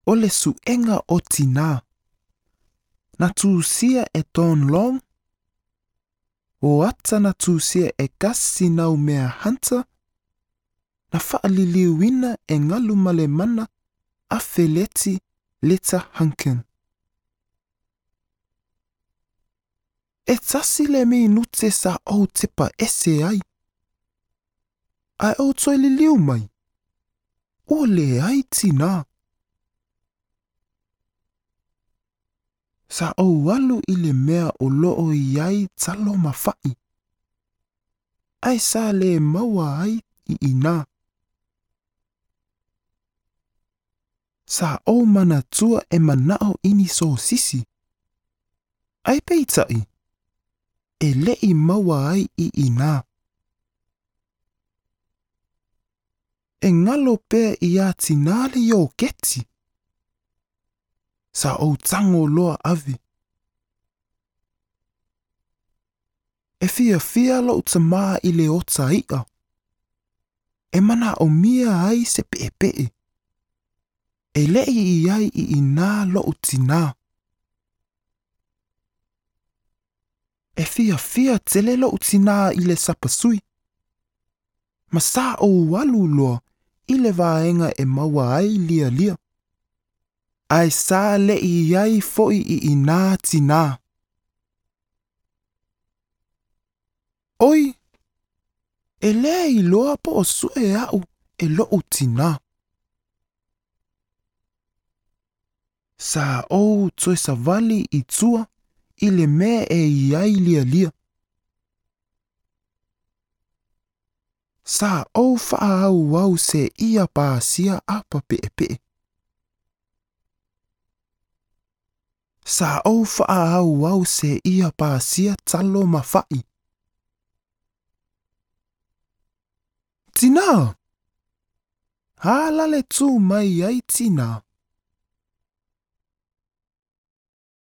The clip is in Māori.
o le suenga o tina. Na tūsia e ton long. O ata na tūsia e kasi nau mea hanta. Na whaaliliuina e ngalu male mana a Feleti leta hanken. E tasi le mi nute sa au tepa ese ai. Ai au toi liliu mai. O le ai tina. Sa au walu i le mea o loo iai talo mawhai. Ai sa le maua ai i ina. Sa au mana tua e manao ini so sisi. Ai peitai. E lei maua ai i ina. E ngalo pe ia tinale yo keti. Sa au tango loa ave. E fia lo utamaa i le ota ia. E mana o mia ai se pepe. E lei iai i ina lo utina. E fia tele lo utina i le sapasui. Ma sa o walu loa i le vaenga e maua ai lia lia. Ai sa le iai foi i ina tina. Oi, e le i loa po o sue au e lo utina. Sa o toi sa vali i tua i le mea e iai lia lia. Sa o faa au wau se ia pāsia apa pepe. Sa o faa au wau se ia pāsia talo mawhai. Tina! Hala le tū mai ai tina.